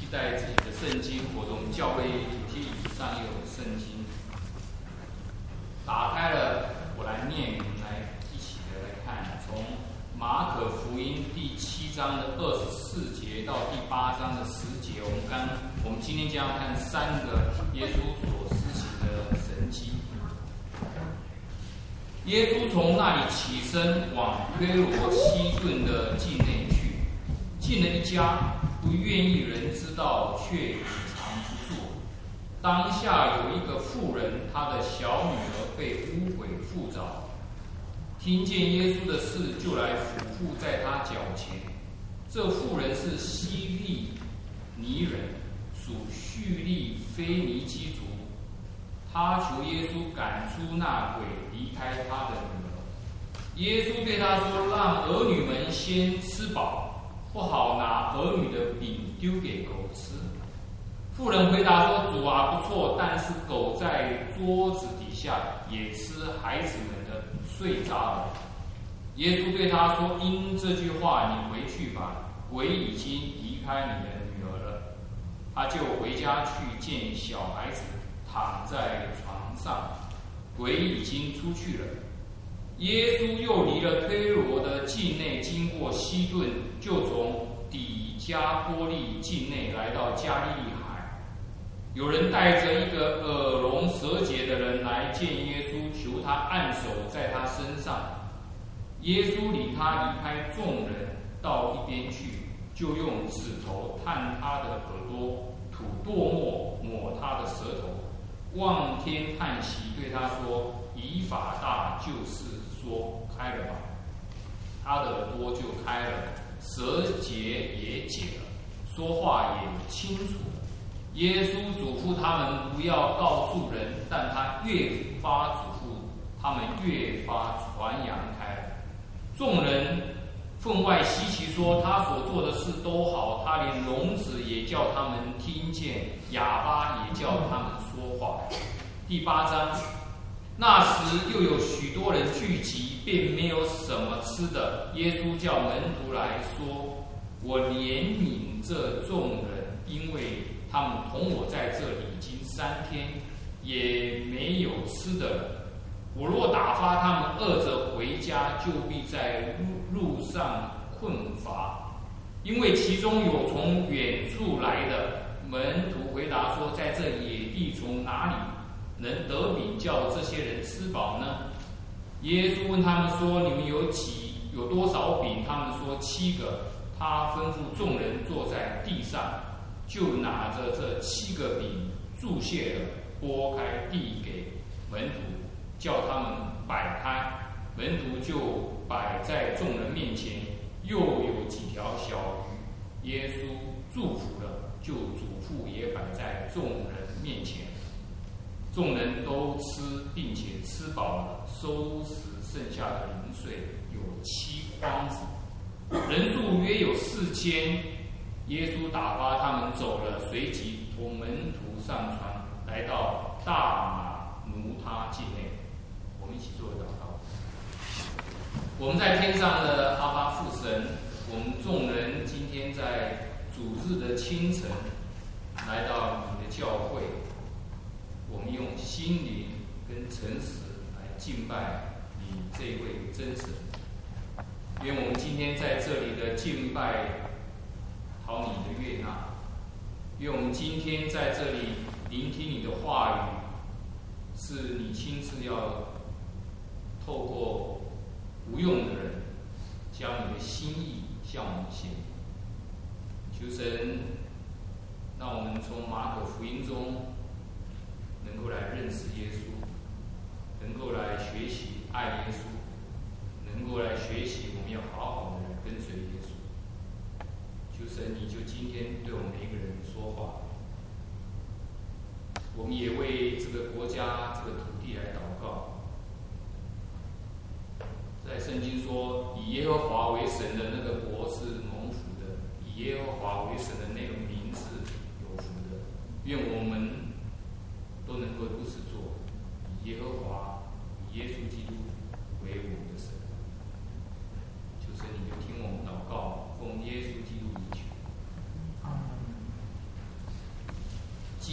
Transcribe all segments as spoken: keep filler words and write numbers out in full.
期待自己的圣经活动，教会有些椅子上有圣经，打开了，我来念，来一起的来看，从马可福音第七章的二十四节到第八章的十节，我们刚我们今天将要看三个耶稣所施行的神迹。耶稣从那里起身，往推罗西顿的境内去，进了一家，不愿意人知道，却隐藏不住。当下有一个妇人，她的小女儿被污鬼附着，听见耶稣的事，就来俯伏在他脚前。这妇人是希利尼人，属叙利腓尼基族。他求耶稣赶出那鬼，离开他的女儿。耶稣对他说：“让儿女们先吃饱，不好拿儿女的饼丢给狗吃。”妇人回答说：“主啊，不错，但是狗在桌子底下也吃孩子们的碎渣了。”耶稣对他说：“因这句话，你回去吧，鬼已经离开你的女儿了。”他就回家去见小孩子躺在床上，鬼已经出去了。耶稣又离了推罗的境内，经过西顿，就从底加波利境内来到加利利海。有人带着一个耳聋舌结的人来见耶稣，求他按手在他身上。耶稣领他离开众人，到一边去，就用指头探他的耳朵，吐唾沫抹他的舌头，望天叹息，对他说：“以法大，就是说开了吧。”他的耳朵就开了，舌结也解了，说话也清楚了。耶稣嘱咐他们不要告诉人，但他越发嘱咐，他们越发传扬开了。众人分外稀奇，说他所做的事都好，他连聋子也叫他们听见，哑巴也叫他们说话。第八章，那时又有许多人聚集，便没有什么吃的。耶稣叫门徒来说：“我怜悯这众人，因为他们同我在这里已经三天，也没有吃的了。我若打发他们饿着回家，就必在路上困乏，因为其中有从远处来的。”门徒回答说：“在这野地，从哪里能得饼叫这些人吃饱呢？”耶稣问他们说：“你们有几有多少饼？”他们说：“七个。”他吩咐众人坐在地上，就拿着这七个饼注谢了，拨开递给门徒，叫他们摆开。门徒就摆在众人面前，又有几条小鱼，耶稣祝福了，就嘱咐也摆在众人面前。众人都吃，并且吃饱了，收拾剩下的零碎，有七筐子，人数约有四千。耶稣打发他们走了，随即同门徒上船，来到大马奴他境内。我们一起做个祷告。我们在天上的阿爸父神，我们众人今天在主日的清晨来到你的教会，我们用心灵跟诚实来敬拜你这位真神。愿我们今天在这里的敬拜讨你的悦纳，愿我们今天在这里聆听你的话语，是你亲自要透过无用的人将你的心意向我们显明。求神让我们从马可福音中能够来认识耶稣，能够来学习爱耶稣，能够来学习我们要好好的来跟随耶稣。求神你就今天对我们每一个人说话。我们也为这个国家这个土地来祷告。在圣经说，以耶和华为神的那个国是蒙福的，以耶和华为神的那个民是有福的。愿我们都能够如此做，以耶和华、以耶稣基督为我们的神。求神你就听我们祷告，奉耶稣基督名求。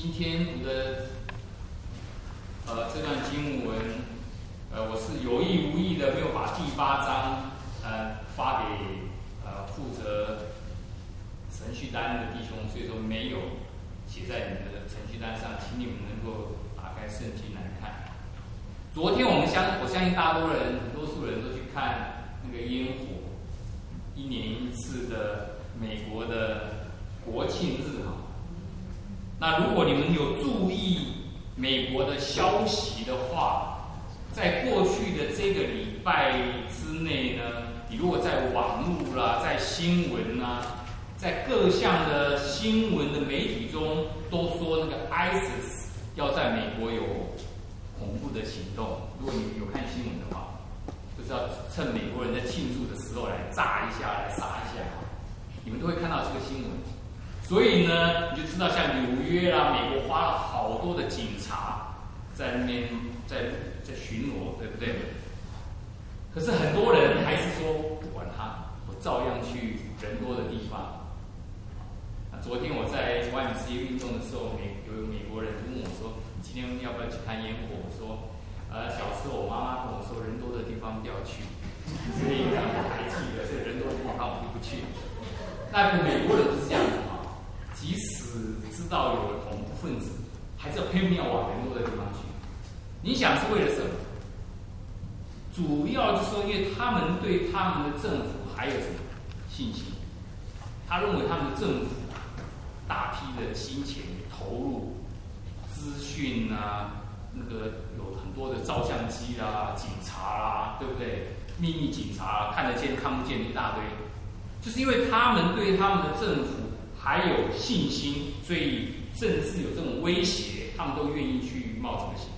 今天读的呃这段经文，呃，我是有意无意的没有把第八章呃发给呃负责程序单的弟兄，所以说没有写在你们的程序单上，请你们能够打开圣经来看。昨天我们相我相信大多人，很多数人都去看那个烟火，一年一次的美国的国庆日哈。那如果你们有注意美国的消息的话，在过去的这个礼拜之内呢，你如果在网络啦、在新闻啦、在各项的新闻的媒体中，都说那个 ISIS 要在美国有恐怖的行动。如果你有看新闻的话，就是要趁美国人在庆祝的时候来炸一下、来杀一下，你们都会看到这个新闻。所以呢，你就知道像纽约啦，美国花了好多的警察在那边在在巡逻，对不对？可是很多人还是说不管他，我照样去人多的地方。啊，昨天我在外面职业运动的时候，美有美国人问我说：“你今天要不要去看烟火？”我说：“呃，小时候我妈妈跟我说，人多的地方不要去，所以我还记得，这人多的地方我就不去。”那美国人不是这样子嘛？即使知道有恐怖分子，还是要偏偏要往人多的地方去。你想是为了什么？主要就是说，因为他们对他们的政府还有什么信心？他认为他们的政府大批的金钱投入资讯啊，那个有很多的照相机啦、警察啦，对不对？秘密警察，看得见看不见一大堆，就是因为他们对他们的政府还有信心，所以甚至有这种威胁，他们都愿意去冒这个险。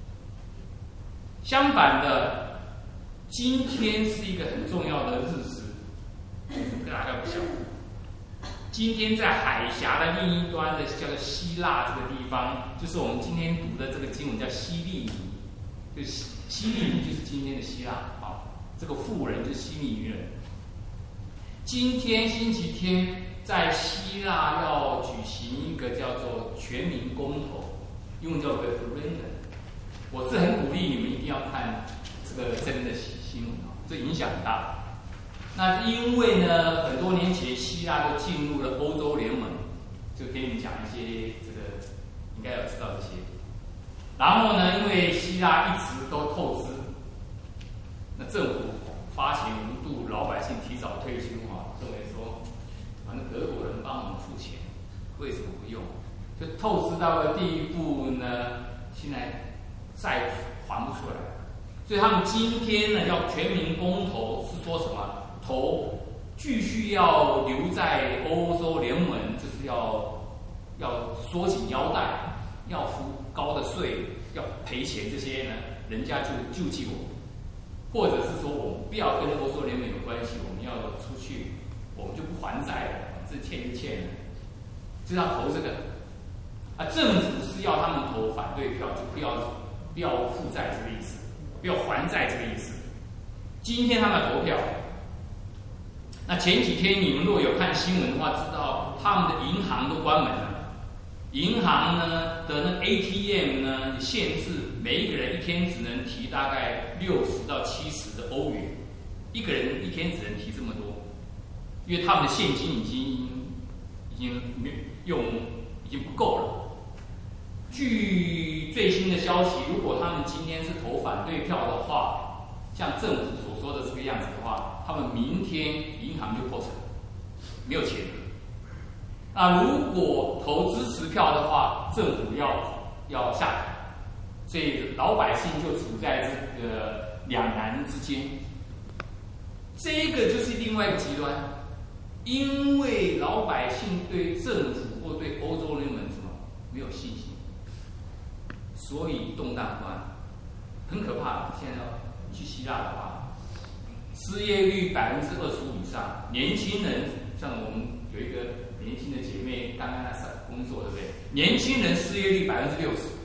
相反的，今天是一个很重要的日子，大家不晓得。今天在海峡的另一端的叫做希腊这个地方，就是我们今天读的这个经文叫希利尼，就是希利尼就是今天的希腊啊，这个妇人就是希利尼人。今天星期天，在希腊要举行一个叫做全民公投，英文叫 referendum。我是很鼓励你们一定要看这个真的新闻啊，这影响很大。那因为呢，很多年前希腊就进入了欧洲联盟，就给你们讲一些这个应该要知道这些。然后呢，因为希腊一直都透支，那政府发钱无度，老百姓提早退休啊，认为说反正德国人帮我们付钱，为什么不用？就透支到了地步呢，现在债还不出来，所以他们今天呢要全民公投，是说什么？投继续要留在欧洲联盟，就是要要缩紧腰带，要付高的税，要赔钱，这些呢，人家就救济我们，或者是说我们不要跟欧洲联盟有关系，我们要出去，我们就不还债了，这欠就欠了，就要投这个。啊，政府是要他们投反对票，就不要不要负债这个意思，不要还债这个意思。今天他们投票。那前几天你们如果有看新闻的话，知道他们的银行都关门了。银行呢的那 A T M 呢限制每一个人一天只能提大概六十到七十的欧元，一个人一天只能提这么多，因为他们的现金已经已经用已经不够了。据最新的消息，如果他们今天是投反对票的话，像政府所说的这个样子的话，他们明天银行就破产，没有钱。那如果投支持票的话，政府要要下台，所以老百姓就处在这个两难之间。这个就是另外一个极端，因为老百姓对政府或对欧洲联盟什么没有信心，所以动荡不安，很可怕。现在要去希腊的话，失业率百分之二十五以上，年轻人像我们有一个年轻的姐妹刚刚在工作，对不对？年轻人失业率百分之六十，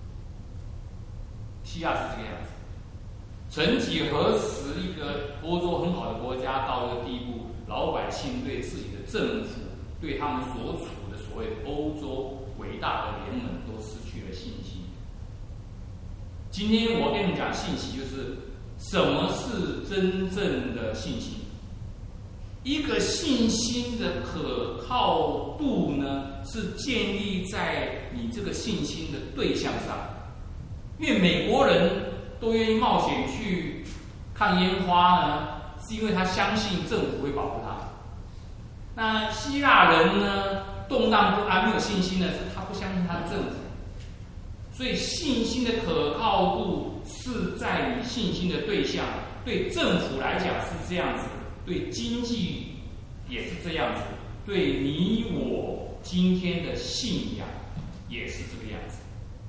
希腊是这个样子。曾几何时，一个欧洲很好的国家到一个地步，老百姓对自己的政府，对他们所处的所谓欧洲伟大的联盟都失去了信心。今天我跟你们讲信息，就是什么是真正的信心？一个信心的可靠度呢，是建立在你这个信心的对象上。因为美国人都愿意冒险去看烟花呢，是因为他相信政府会保护他。那希腊人呢，动荡不安、没有信心呢，是他不相信他的政府。所以信心的可靠度是在于信心的对象。对政府来讲是这样子，对经济也是这样子，对你我今天的信仰也是这个样子。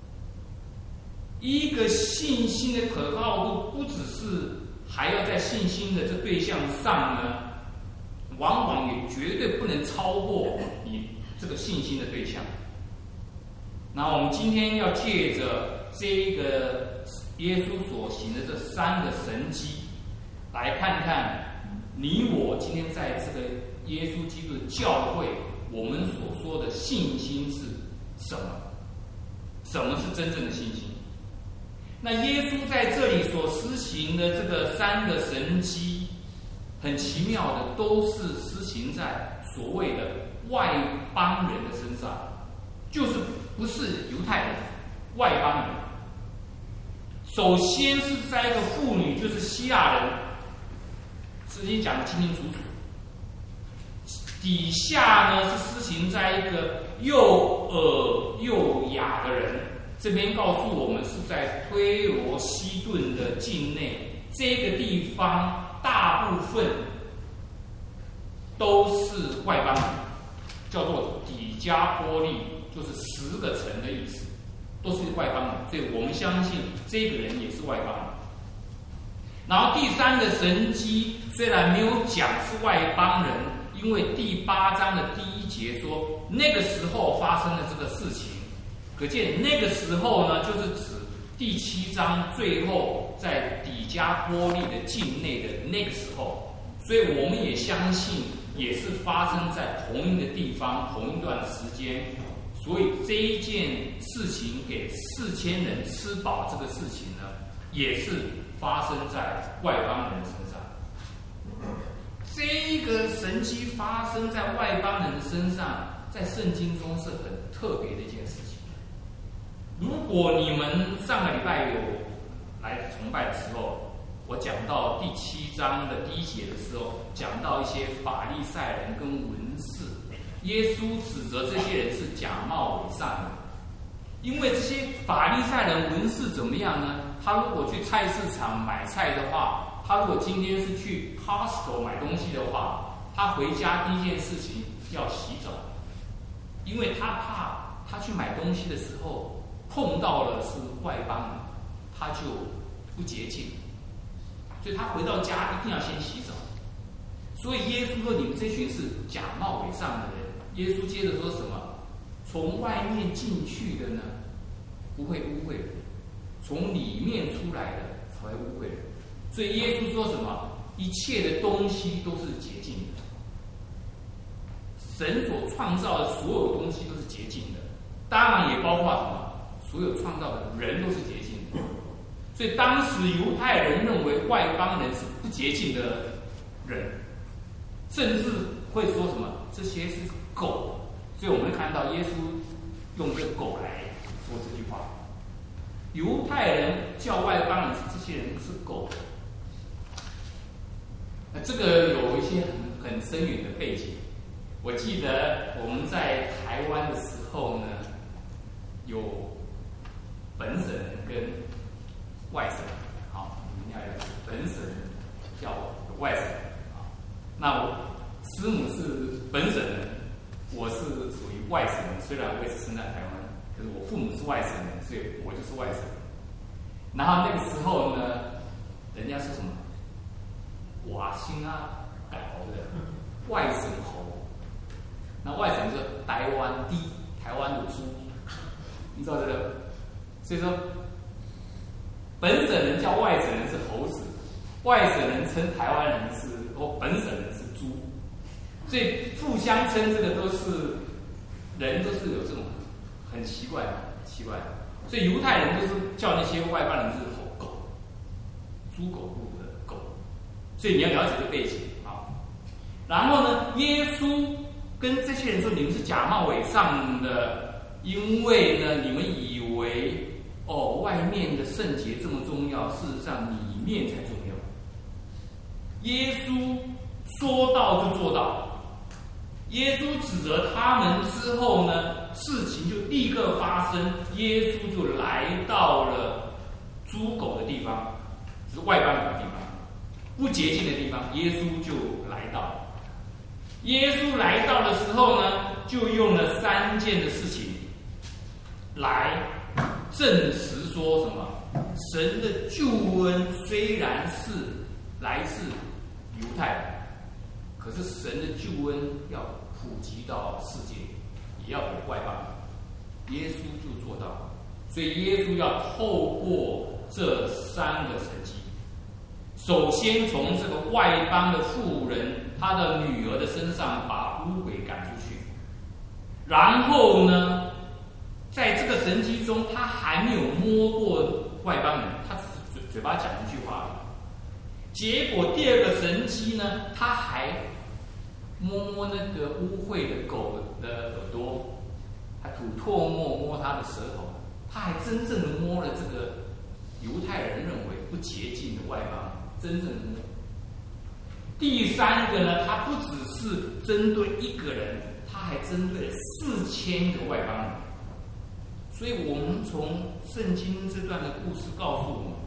一个信心的可靠度，不只是还要在信心的这对象上呢，往往也绝对不能超过你这个信心的对象。那我们今天要借着这个耶稣所行的这三个神迹，来看看你我今天在这个耶稣基督的教会，我们所说的信心是什么？什么是真正的信心？那耶稣在这里所施行的这个三个神迹，很奇妙的，都是施行在所谓的外邦人的身上，就是不是犹太人，外邦人。首先是在一个妇女，就是希腊人，圣经讲得清清楚楚。底下呢是施行在一个又耳又哑的人，这边告诉我们是在推罗西顿的境内，这个地方大部分都是外邦人，叫做底加波利，就是十个城的意思，都是外邦人，所以我们相信这个人也是外邦人。然后第三个神迹虽然没有讲是外邦人，因为第八章的第一节说那个时候发生了这个事情，可见那个时候呢，就是指第七章最后在底加波利的境内的那个时候，所以我们也相信也是发生在同一个地方同一段时间。所以这一件事情给四千人吃饱这个事情呢，也是发生在外邦人身上。这个神迹发生在外邦人身上，在圣经中是很特别的一件事情。如果你们上个礼拜有来崇拜的时候，我讲到第七章的第一节的时候，讲到一些法利赛人跟文士，耶稣指责这些人是假冒伪善的。因为这些法利赛人文士怎么样呢？他如果去菜市场买菜的话，他如果今天是去 Costco 买东西的话，他回家第一件事情要洗澡，因为他怕他去买东西的时候碰到了是外邦人，他就不洁净，所以他回到家一定要先洗澡。所以耶稣说你们这群是假冒伪善的人。耶稣接着说什么？从外面进去的呢，不会污秽的；从里面出来的才会污秽的。所以耶稣说什么？一切的东西都是洁净的。神所创造的所有东西都是洁净的，当然也包括什么？所有创造的人都是洁净的。所以当时犹太人认为外邦人是不洁净的人，甚至会说什么？这些是狗。所以我们看到耶稣用这个狗来说这句话。犹太人叫外邦人这些人是狗。那这个有一些很很深远的背景。我记得我们在台湾的时候呢，有本省人跟外省人，好，你们要了解，本省人叫外省人啊。那我师母是本省人，我是属于外省人，虽然我也是生在台湾，可是我父母是外省人，所以我就是外省人。然后那个时候呢，人家说什么？瓦辛啊，改猴的外省猴。那外省就是台湾低，台湾的猪，你知道这个？所以说，本省人叫外省人是猴子，外省人称台湾人是，或本省人是猪，所以互相称这个都是人都是有这种很奇怪，奇怪。所以犹太人都是叫那些外邦人是狗，猪狗不如的狗。所以你要了解这个背景啊。然后呢，耶稣跟这些人说：“你们是假冒伪善的，因为呢，你们以为哦，外面的圣洁这么重要，事实上里面才重要。”耶稣说到就做到。耶稣指责他们之后呢，事情就立刻发生。耶稣就来到了猪狗的地方，就是外邦人的地方，不洁净的地方，耶稣就来到。耶稣来到的时候呢，就用了三件的事情来证实说什么？神的救恩虽然是来自犹太人，可是神的救恩要普及到世界，也要给外邦人。耶稣就做到，所以耶稣要透过这三个神迹，首先从这个外邦的妇人她的女儿的身上把污鬼赶出去，然后呢，在这个神迹中，他还没有摸过外邦人，他只是嘴嘴巴讲一句话而已。结果第二个神迹呢，他还摸摸那个污秽的狗的耳朵，还吐唾沫摸它的舌头，他还真正的摸了这个犹太人认为不洁净的外邦，真正的摸。第三个呢，他不只是针对一个人，他还针对了四千个外邦人。所以我们从圣经这段的故事告诉我们，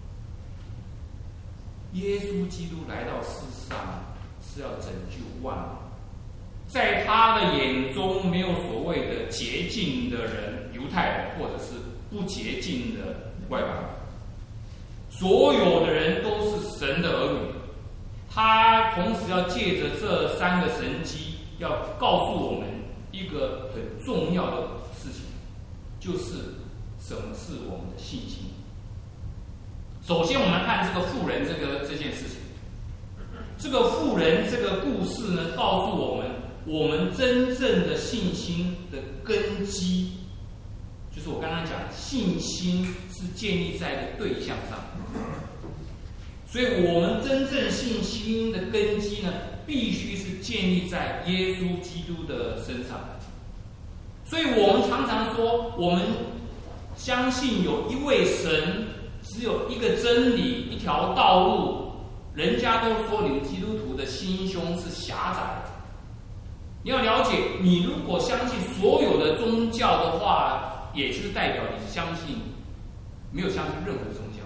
耶稣基督来到世上是要拯救万民，在他的眼中没有所谓的洁净的人，犹太人或者是不洁净的外邦人，所有的人都是神的儿女。他同时要借着这三个神迹，要告诉我们一个很重要的事情，就是什么是我们的信心。首先，我们看这个妇人这个这件事情。这个妇人这个故事呢，告诉我们，我们真正的信心的根基，就是我刚刚讲，信心是建立在一个对象上。所以我们真正信心的根基呢，必须是建立在耶稣基督的身上。所以我们常常说，我们相信有一位神，只有一个真理，一条道路。人家都说你们基督徒的心胸是狭窄的。你要了解，你如果相信所有的宗教的话，也就是代表你相信没有相信任何宗教。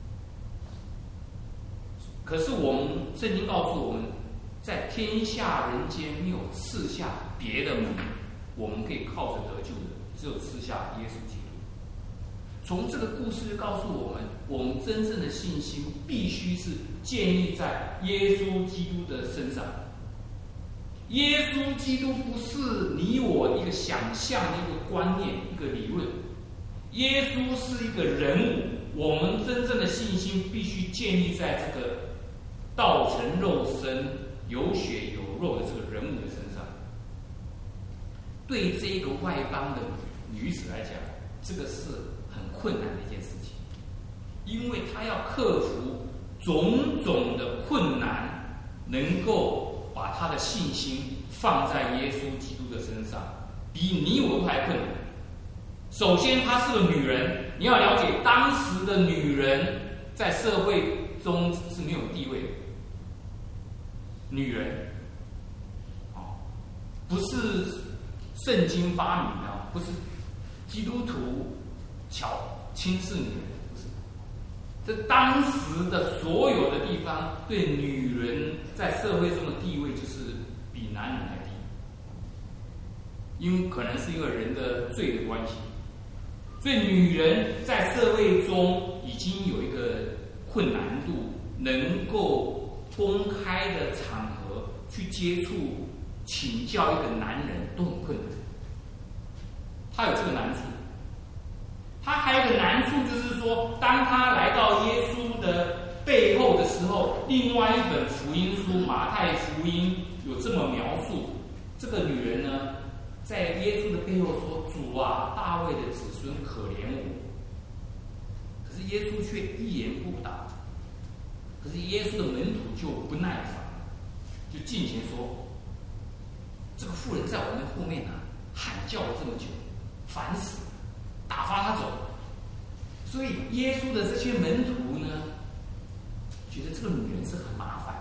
可是我们圣经告诉我们，在天下人间没有赐下别的门，我们可以靠着得救的，只有赐下耶稣基督。从这个故事就告诉我们，我们真正的信心必须是建立在耶稣基督的身上。耶稣基督不是你我一个想象的一个观念、一个理论，耶稣是一个人物。我们真正的信心必须建立在这个道成肉身、有血有肉的这个人物的身上。对这个外邦的女子来讲，这个是很困难的一件事情，因为她要克服种种的困难，能够把她的信心放在耶稣基督的身上，比你我都还困难。首先，她是个女人，你要了解，当时的女人在社会中是没有地位的。女人，哦，不是圣经发明的，不是基督徒巧轻视女人，不是。这当时的所有的地方，对女人在社会中的地位就是比男人还低，因为可能是因为人的罪的关系，所以女人在社会中已经有一个困难度，能够公开的场合去接触、请教一个男人都很困难。他有这个难处。他还有一个难处，就是说，当他来到耶稣的背后的时候，另外一本福音书马太福音有这么描述：这个女人呢， 在耶稣的背后说：“主啊，大卫的子孙，可怜我。”可是耶稣却一言不答。可是耶稣的门徒就不耐烦，就进前说：“这个妇人在我们后面啊，喊叫了这么久，烦死了，打发他走。”所以耶稣的这些门徒呢，觉得这个女人是很麻烦，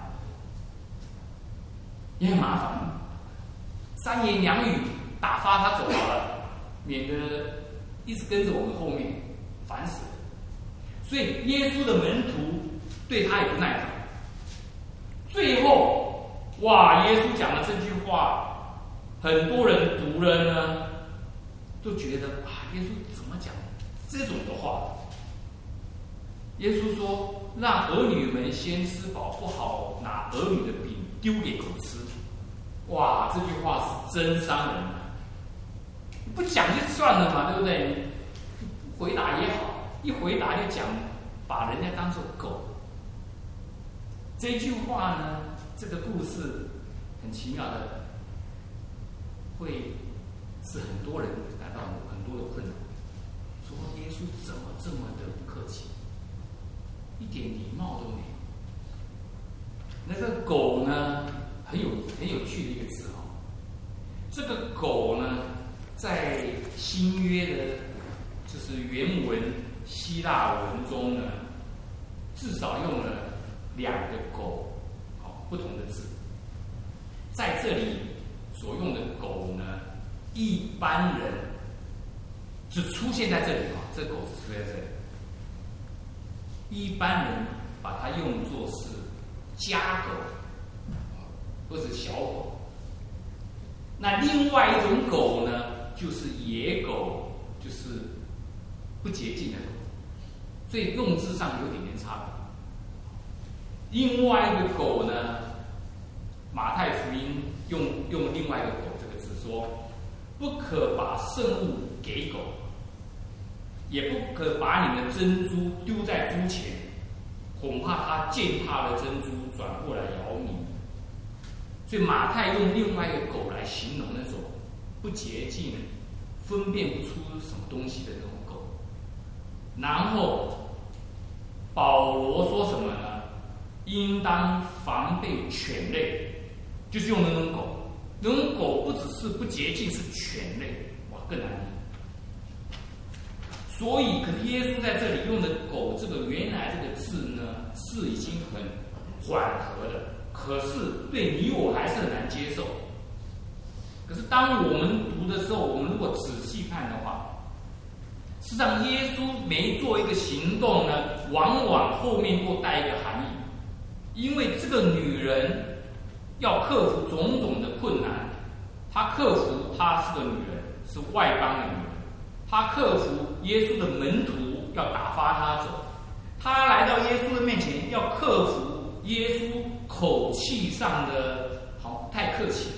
也很麻烦，三言两语打发他走好了，免得一直跟着我们后面，烦死了。所以耶稣的门徒对他也不耐烦。最后，哇，耶稣讲了这句话，很多人读了呢，都觉得啊，耶稣怎么讲这种的话？耶稣说：“让儿女们先吃饱，不好拿儿女的饼丢给狗吃。”哇，这句话是真伤人啊！不讲就算了嘛，对不对？不回答也好，一回答就讲，把人家当作狗。这句话呢，这个故事很奇妙的，会使很多人感到很多的困扰。说耶稣怎么这么的不客气？一点礼貌都没有。那这个狗呢，很有很有趣的一个字哦。这个狗呢，在新约的，就是原文希腊文中呢，至少用了两个狗，好不同的字。在这里所用的狗呢，一般人只出现在这里啊，这狗只出现在这里。一般人把它用作是家狗或者小狗。那另外一种狗呢，就是野狗，就是不洁净的狗，所以用字上有点点差别。另外一个狗呢，马太福音用用另外一个狗这个字说，不可把圣物给狗，也不可把你的珍珠丢在猪前，恐怕它践踏了珍珠，转过来咬你。所以马太用另外一个狗来形容那种不洁净、分辨不出什么东西的那种狗。然后保罗说什么呢？应当防备犬类，就是用那种狗。那种狗不只是不洁净，是犬类，哇，更难听。所以，可是耶稣在这里用的“狗”这个原来这个字呢，是已经很缓和的，可是对你我还是很难接受。可是当我们读的时候，我们如果仔细看的话，实际上耶稣每做一个行动呢，往往后面都带一个含义。因为这个女人要克服种种的困难，她克服她是个女人，是外邦的女人。他克服耶稣的门徒要打发他走，他来到耶稣的面前要克服耶稣口气上的好太客气。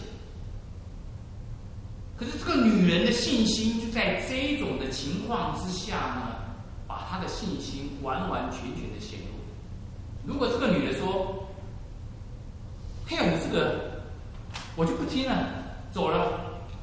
可是这个女人的信心就在这种的情况之下呢，把她的信心完完全全的显露。如果这个女人说：“嘿，你这个我就不听了，走了。”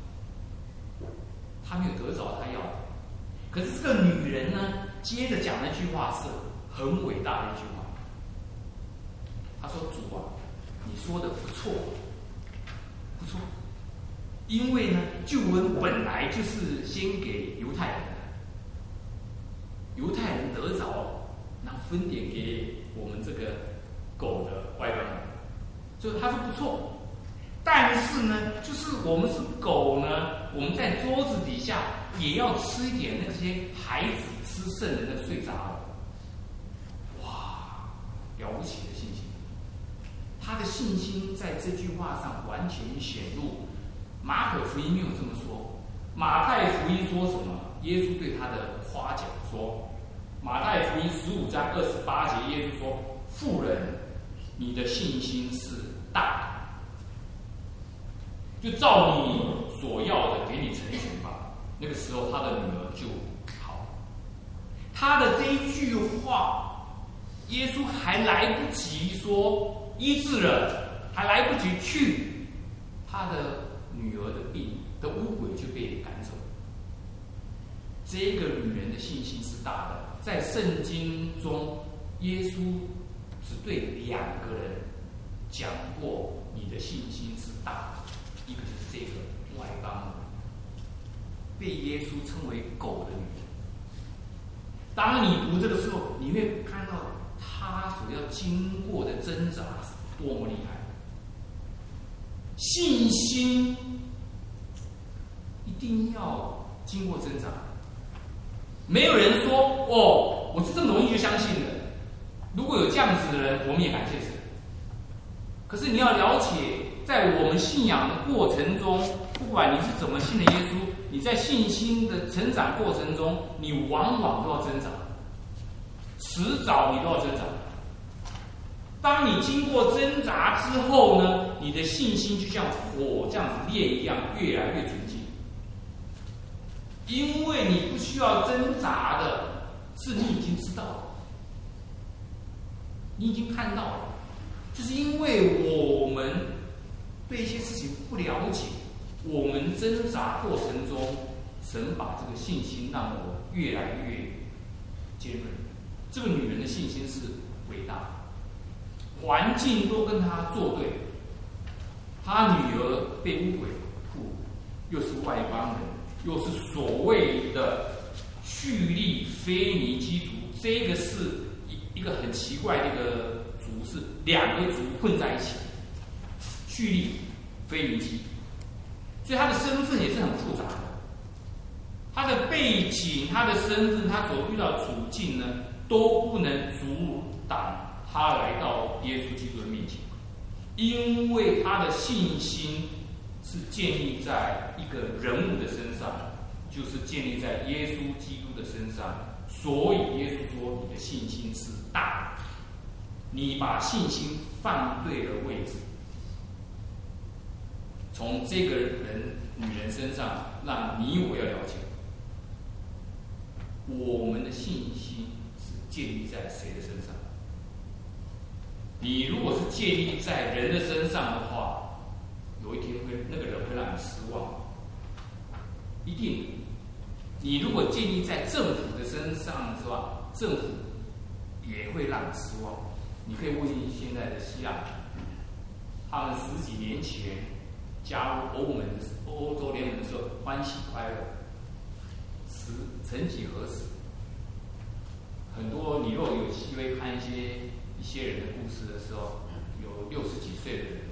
他没有得着他要的。可是这个女人呢，接着讲那句话是很伟大的一句话。她说：“主啊，你说的不错，不错。因为呢，救恩本来就是先给犹太人的，犹太人得着，然后分点给我们这个狗的外邦人。所以他说不错。但是呢，就是我们是狗呢，我们在桌子底下也要吃一点那些孩子吃剩的那个碎渣了。”哇，了不起的信心！他的信心在这句话上完全显露。马可福音没有这么说，马太福音说什么？耶稣对他的夸奖说，马太福音十五章二十八节，耶稣说：“妇人，你的信心是大的。就照你所要的给你成全吧。”那个时候他的女儿就好。他的这一句话，耶稣还来不及说医治了，还来不及去他的女儿的病的污鬼就被赶走。这个女人的信心是大的，在圣经中，耶稣只对两个人讲过你的信心是大的，一个就是这个外邦人，被耶稣称为狗的女人。当你读这个时候，你会看到他所要经过的挣扎是多么厉害。信心一定要经过挣扎，没有人说哦，我是这么容易就相信的。如果有这样子的人，我们也感谢神。可是你要了解，在我们信仰的过程中，不管你是怎么信的耶稣，你在信心的成长过程中，你往往都要挣扎，迟早你都要挣扎。当你经过挣扎之后呢，你的信心就像火这样子炼一样，越来越纯净。因为你不需要挣扎的，是你已经知道了，你已经看到了。就是因为我们对一些事情不了解，我们挣扎过程中，神把这个信心让我越来越尖锐。这个女人的信心是伟大的，环境都跟她作对，她女儿被污鬼附，又是外邦人，又是所谓的叙利腓尼基族，这个是一一个很奇怪的一个族，是两个族混在一起，叙利腓尼基，所以他的身份也是很复杂的。他的背景、他的身份、他所遇到的处境呢，都不能阻挡他来到耶稣基督的面前，因为他的信心是建立在一个人物的身上，就是建立在耶稣基督的身上。所以耶稣说：“你的信心是大的，你把信心放对了位置。”从这个人、女人身上，让你我要了解，我们的信心是建立在谁的身上？你如果是建立在人的身上的话，有一天会那个人会让你失望，一定。你如果建立在政府的身上，是吧？政府也会让你失望。你可以问现在的希腊，他们十几年前加入欧盟、欧洲联盟的时候，欢喜快乐。时曾几何时，很多你若有机会看一些一些人的故事的时候，有六十几岁的人，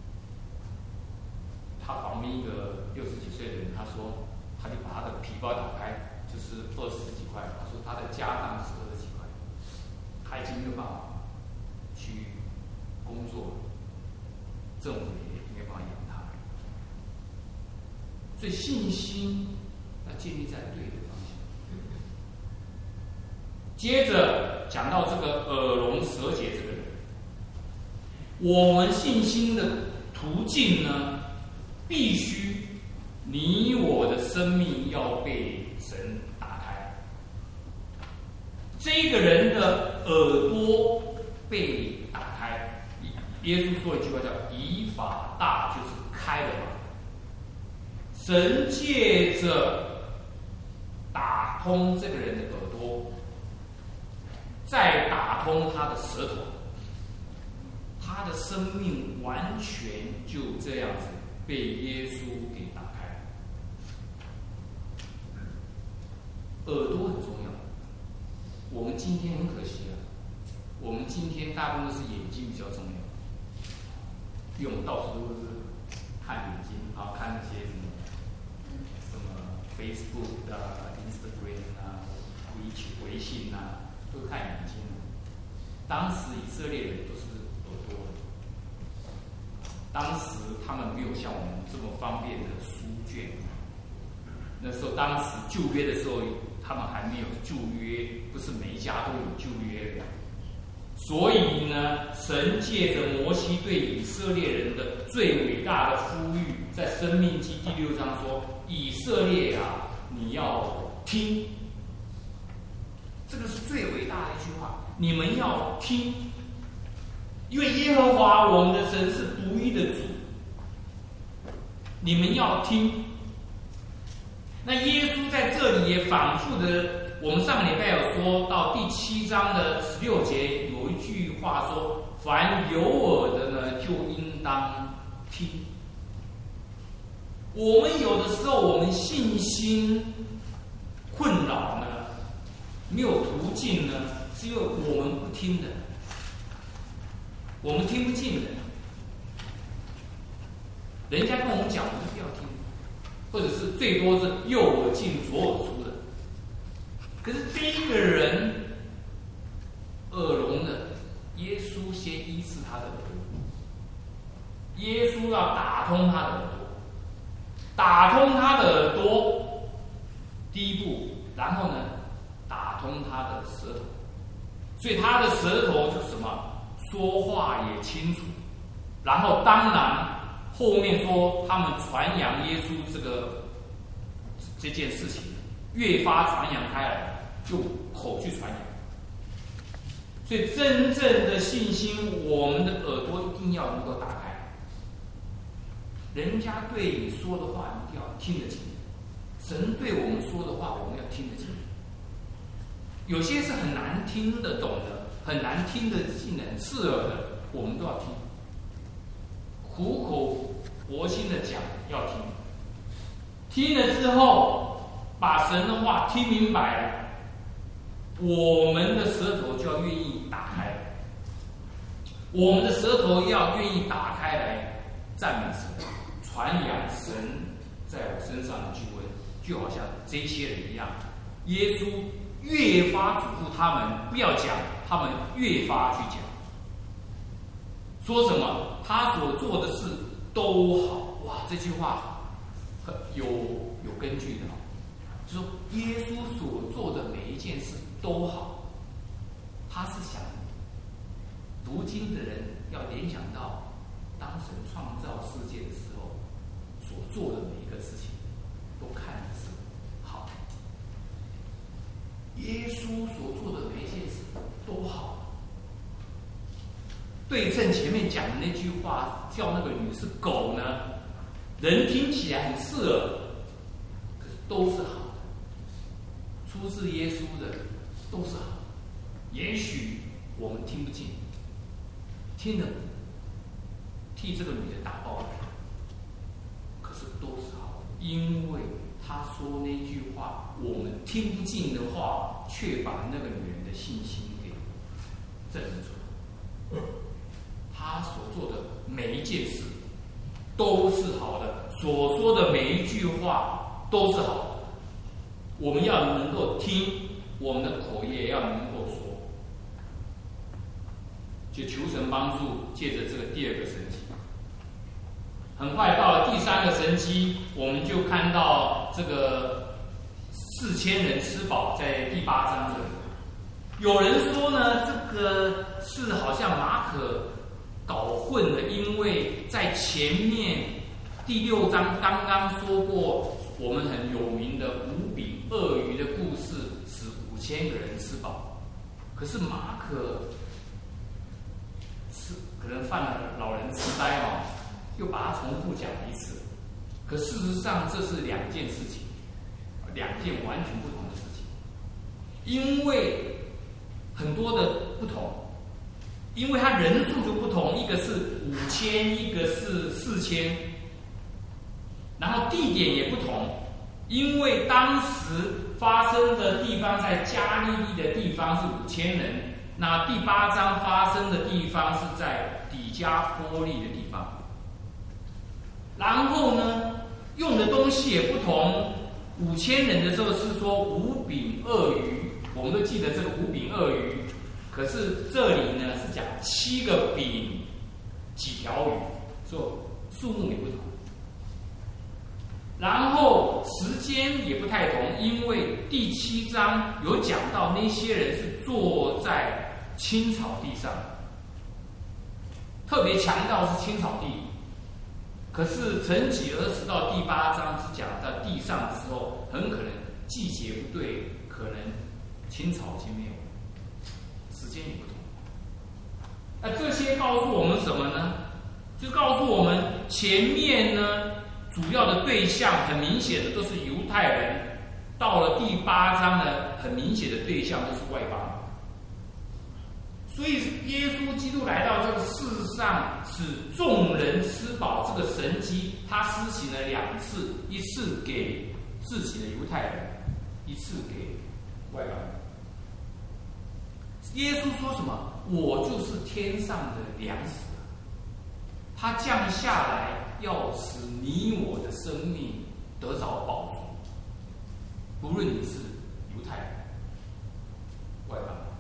他旁边一个六十几岁的人，他说，他就把他的皮包打开，就是二十几块，他说他的家当是二十几块，他已经没有办法去工作，政府也没有办法养他，所以信心要建立在对的方向。接着讲到这个耳聋舌结这个人，我们信心的途径呢，必须你我的生命要被神打开。这个人的耳朵被打开，耶稣说一句话叫“以法大”，就是开了嘛。神借着打通这个人的耳朵，再打通他的舌头，他的生命完全就这样子被耶稣给打开。耳朵很重要，我们今天很可惜啊，我们今天大部分都是眼睛比较重要，因为我们到处都是看眼睛，然后看那些什么什么 Facebook 啊、Instagram 啊、微微信啊，都看眼睛。当时以色列人都是耳朵的，当时他们没有像我们这么方便的书卷。那时候，当时旧约的时候，他们还没有旧约，不是每一家都有旧约的。所以呢，神借着摩西对以色列人的最伟大的呼吁，在《申命记》第六章说：“以色列啊，你要听。”这个是最伟大的一句话，你们要听，因为耶和华我们的神是独一的主，你们要听。 那耶稣在这里也反复的，我们上个礼拜有说到第七章的十六节，有一句话说：“凡有耳的呢，就应当听。”我们有的时候，我们信心困扰呢，没有途径呢，是因为我们不听的，我们听不进的。人家跟我们讲，我们就不要听，或者是最多是右耳进左耳出的。可是这一个人耳聋的，耶稣先医治他的耳朵，耶稣要打通他的耳朵，打通他的耳朵，第一步，然后呢，打通他的舌头，所以他的舌头就什么，说话也清楚，然后当然后面说他们传扬耶稣这个这件事情，越发传扬开来，用口去传扬。所以真正的信心，我们的耳朵一定要能够打开。人家对你说的话，一定要听得进；神对我们说的话，我们要听得进。有些是很难听得懂的，很难听得进的，很刺耳的，我们都要听。苦口婆心的讲，要听。听了之后，把神的话听明白了，我们的舌头就要愿意打开，我们的舌头要愿意打开来赞美神，传扬神在我身上的救恩，就好像这些人一样。耶稣越发嘱咐他们不要讲，他们越发去讲。说什么？他所做的事都好。哇，这句话有有根据的，就说耶稣所做的每一件事都好。他是想读经的人要联想到当神创造世界的时候所做的每一个事情，都看的是好。耶稣所做的每一件事都好。对称前面讲的那句话，叫那个女是狗呢，人听起来很刺耳，可是都是好的，出自耶稣的都是好的。也许我们听不进，听了替这个女的打抱不平，可是都是好的，因为他说那句话，我们听不进的话，却把那个女人的信心给证明出来。他所做的每一件事都是好的，所说的每一句话都是好的。我们要能够听，我们的口也要能够说。就求神帮助，借着这个第二个神迹。很快到了第三个神迹，我们就看到这个四千人吃饱，在第八章这里。有人说呢，这个是好像马可搞混了，因为在前面第六章刚刚说过，我们很有名的五饼二鱼的故事，使五千个人吃饱。可是马可吃可能犯了老人痴呆哦，又把它重复讲一次。可事实上，这是两件事情，两件完全不同的事情，因为很多的不同。因为它人数就不同，一个是五千，一个是四千，然后地点也不同，因为当时发生的地方在加利利的地方是五千人，那第八章发生的地方是在底加波利的地方，然后呢，用的东西也不同。五千人的时候是说五饼二鱼，我们都记得这个五饼二鱼。可是这里呢是讲七个饼几条鱼，所以数目也不同。然后时间也不太同，因为第七章有讲到那些人是坐在青草地上，特别强调是青草地。可是曾几何时到第八章只讲到地上的时候，很可能季节不对，可能青草已经没有，时间也不同。那这些告诉我们什么呢？就告诉我们前面呢主要的对象很明显的都是犹太人。到了第八章呢，很明显的对象都是外邦。所以耶稣基督来到这个世上，使众人吃饱，这个神迹他施行了两次，一次给自己的犹太人，一次给外邦人。耶稣说什么？我就是天上的粮食，他降下来要使你我的生命得着饱足，不论你是犹太人、外邦人。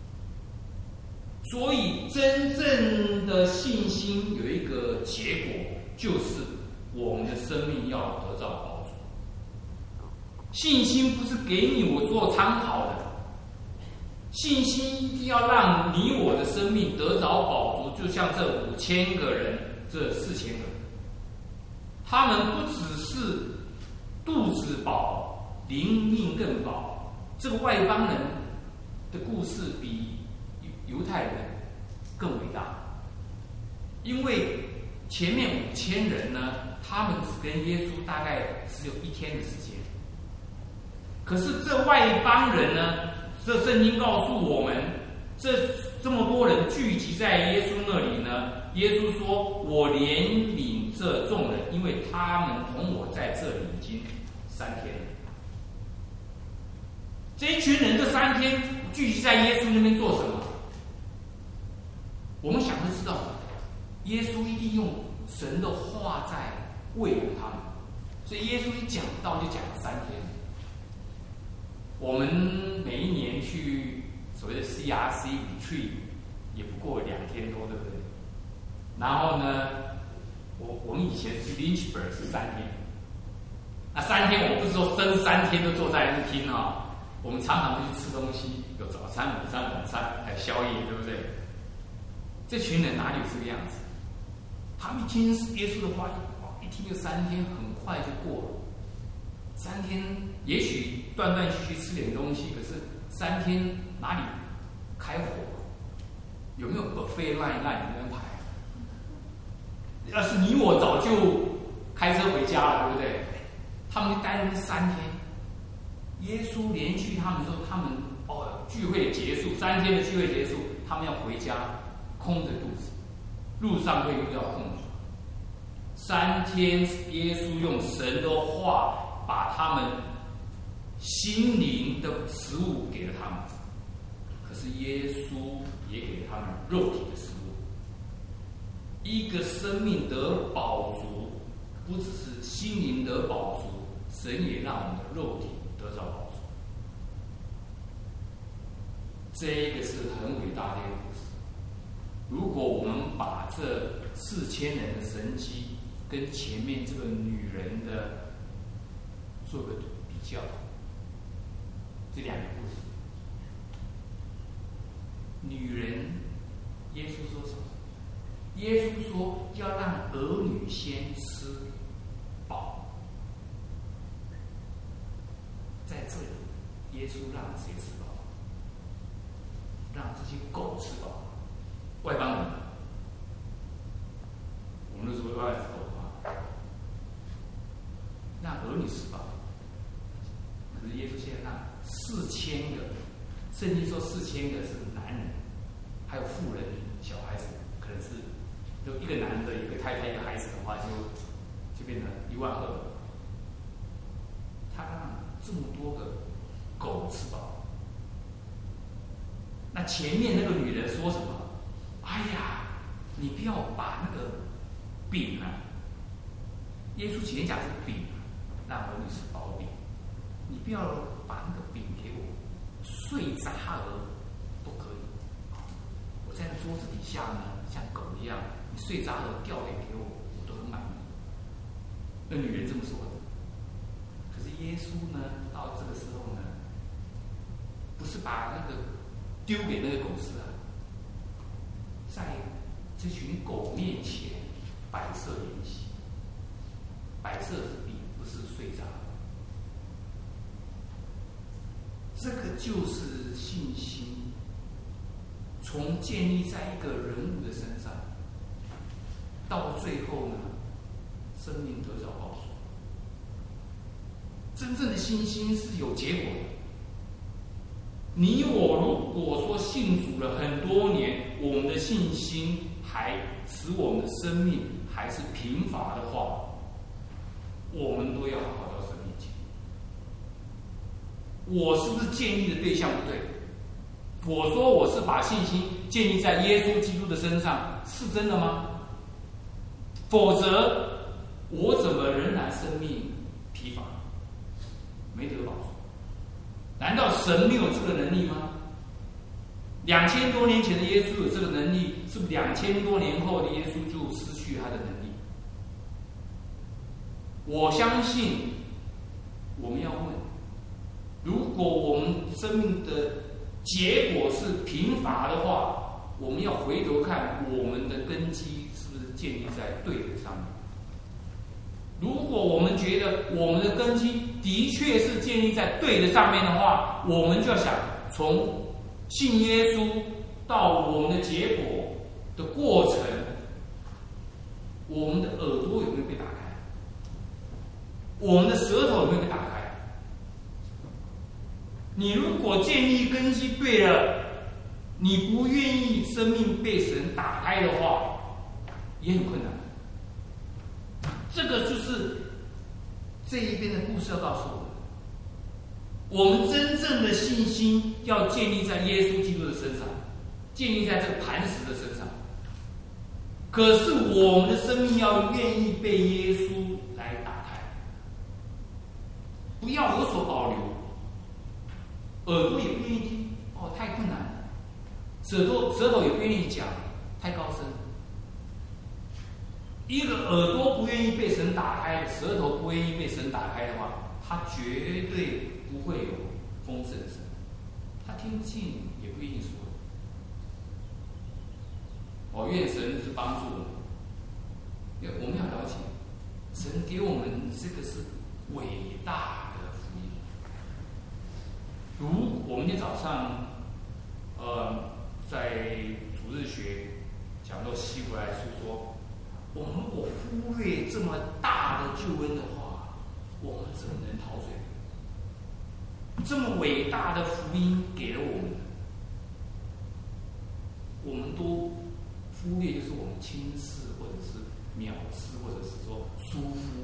所以真正的信心有一个结果，就是我们的生命要得着饱足。信心不是给你我做参考的，信心一定要让你我的生命得着饱足。就像这五千个人，这四千个人，他们不只是肚子饱，灵命更饱。这个外邦人的故事比犹太人更伟大，因为前面五千人呢，他们只跟耶稣大概只有一天的时间。可是这外邦人呢，这圣经告诉我们，这这么多人聚集在耶稣那里呢，耶稣说：“我怜悯这众人，因为他们同我在这里已经三天了。”这一群人这三天聚集在耶稣那边做什么？我们想就知道，耶稣一定用神的话在喂养他们，所以耶稣一讲道就讲了三天。我们每一年去所谓的 C R C retreat 也不过两天多，对不对？然后呢，我我们以前去 Lynchburg 是三天，那三天我不是说分三天都坐在那听啊，我们常常会去吃东西，有早餐、午餐、晚餐，还有宵夜，对不对？这群人哪里有这个样子？他们一听耶稣的话，一听就三天，很快就过了。三天也许断断续续吃点东西，可是三天哪里开火？有没有 buffet line line 那边排？要是你我早就开车回家了，对不对？他们就待那三天。耶稣连续他们说，他们哦聚会结束，三天的聚会结束，他们要回家。空着肚子，路上会遇到困苦。三天，耶稣用神的话把他们心灵的食物给了他们，可是耶稣也给了他们肉体的食物。一个生命得饱足，不只是心灵得饱足，神也让我们的肉体得着饱足。这个是很伟大的一个故事。如果我们把这四千人的神迹跟前面这个女人的做个比较，这两个故事，女人，耶稣说什么？耶稣说要让儿女先吃饱，在这里，耶稣让谁吃饱？让这些狗吃饱。外邦人，我们都说外邦人是狗嘛，让儿女吃饱。可是耶稣现在让四千个，圣经说四千个是男人，还有妇人、小孩子，可能是就一个男的、一个太太、一个孩子的话，就就变成一万二。他让这么多个狗吃饱。那前面那个女人说什么？哎呀，你不要把那个饼啊，耶稣前面讲是饼，让儿女吃薄饼，你不要把那个饼给我，碎渣儿都可以。我在那桌子底下呢，像狗一样，你碎渣儿掉给给我，我都很满意。那女人这么说的。可是耶稣呢，到这个时候呢，不是把那个丢给那个狗吃啊。在这群狗面前摆设筵席，摆设是饼，不是碎渣。这个就是信心，从建立在一个人物的身上，到最后呢，生命得着饱足。 真正的信心是有结果的。你我如果说信主了很多年，我们的信心还使我们的生命还是贫乏的话，我们都要好好到神面前。我是不是建立的对象不对？我说我是把信心建立在耶稣基督的身上，是真的吗？否则，我怎么仍然生命疲乏，没得保住？难道神没有这个能力吗？两千多年前的耶稣有这个能力，是不是两千多年后的耶稣就失去他的能力？我相信，我们要问：如果我们生命的结果是贫乏的话，我们要回头看我们的根基是不是建立在对的上面。如果我们觉得我们的根基的确是建立在对的上面的话，我们就要想从信耶稣到我们的结果的过程，我们的耳朵有没有被打开？我们的舌头有没有被打开？你如果建立根基对了，你不愿意生命被神打开的话，也很困难。这个就是这一边的故事要告诉我们，我们真正的信心要建立在耶稣基督的身上，建立在这个磐石的身上。可是我们的生命要愿意被耶稣来打开，不要有所保留。耳朵也不愿意听，哦，太困难了；舌头舌头也不愿意讲，太高深。一个耳朵不愿意被神打开，舌头不愿意被神打开的话，他绝对不会有丰盛的生命。他听不进，也不愿意说。哦，愿神是帮助我们。因为我们要了解，神给我们这个是伟大的福音。如我们今天早上，呃，在主日学讲到希伯来书说，我们如果忽略这么大的救恩的话，我们怎么能陶醉？这么伟大的福音给了我们，我们都忽略，就是我们轻视或者是藐视，或者是说疏忽。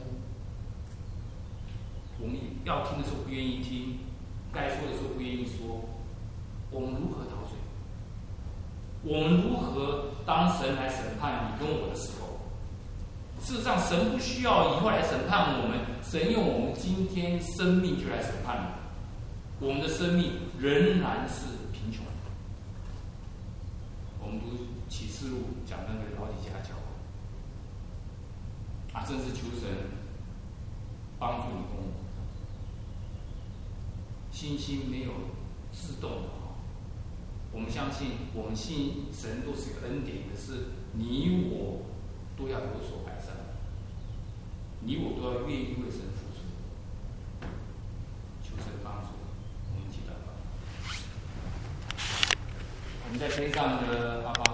我们要听的时候不愿意听，该说的时候不愿意说，我们如何陶醉？我们如何当神来审判你跟我的时候？事实上，神不需要以后来审判我们，神用我们今天生命就来审判我们。我们的生命仍然是贫穷。我们读启示录讲那个老底嘉教会，啊，真是求神帮助你跟我。信心没有自动的，我们相信，我们信神都是一个恩典，可是你我都要有所改善，你我都要愿意为神付出。求神帮助，我们一起祷告。我们在天上的阿爸。